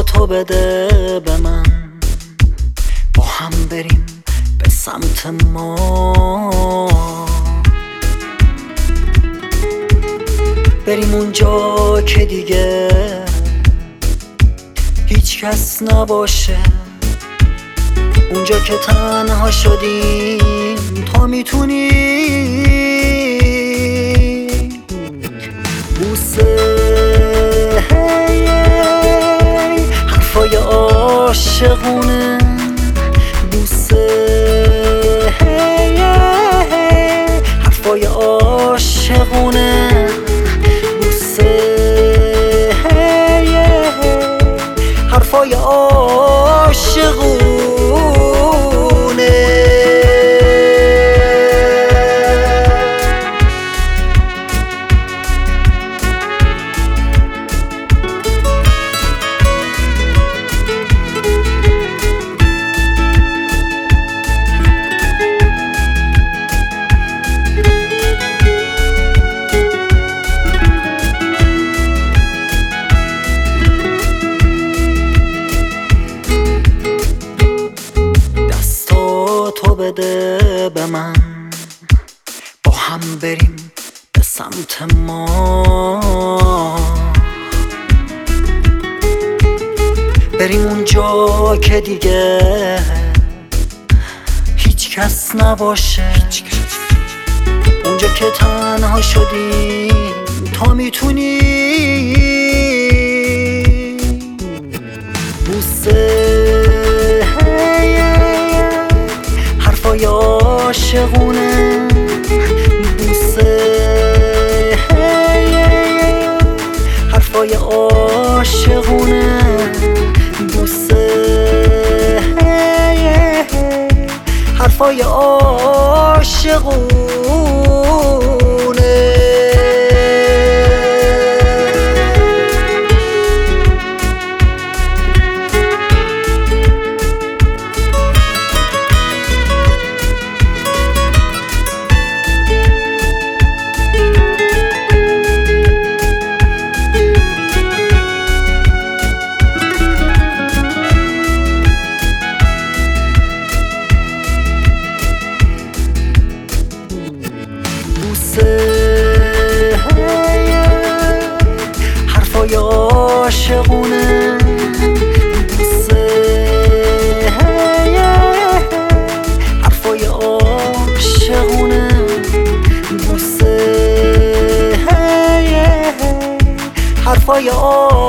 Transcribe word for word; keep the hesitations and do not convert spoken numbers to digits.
تو بده به من، با هم بریم به سمت ما، بریم اونجا که دیگه هیچ کس نباشه، اونجا که تنها شدیم تا میتونی بوسه حرفای عاشقونه، بوسه حرفای عاشقونه، بوسه حرفای عاشقونه. تو بده به من، با هم بریم به سمت ما، بریم اونجا که دیگه هیچ کس نباشه، اونجا که تنها شدیم تا میتونی بوسه حرفای عاشقونه، بوسه حرفای عاشقونه، بوسه حرفای عاشقونه. حرفای عاشقونه، بوسه حرفای عاشقونه، بوسه حرفای عاشقونه.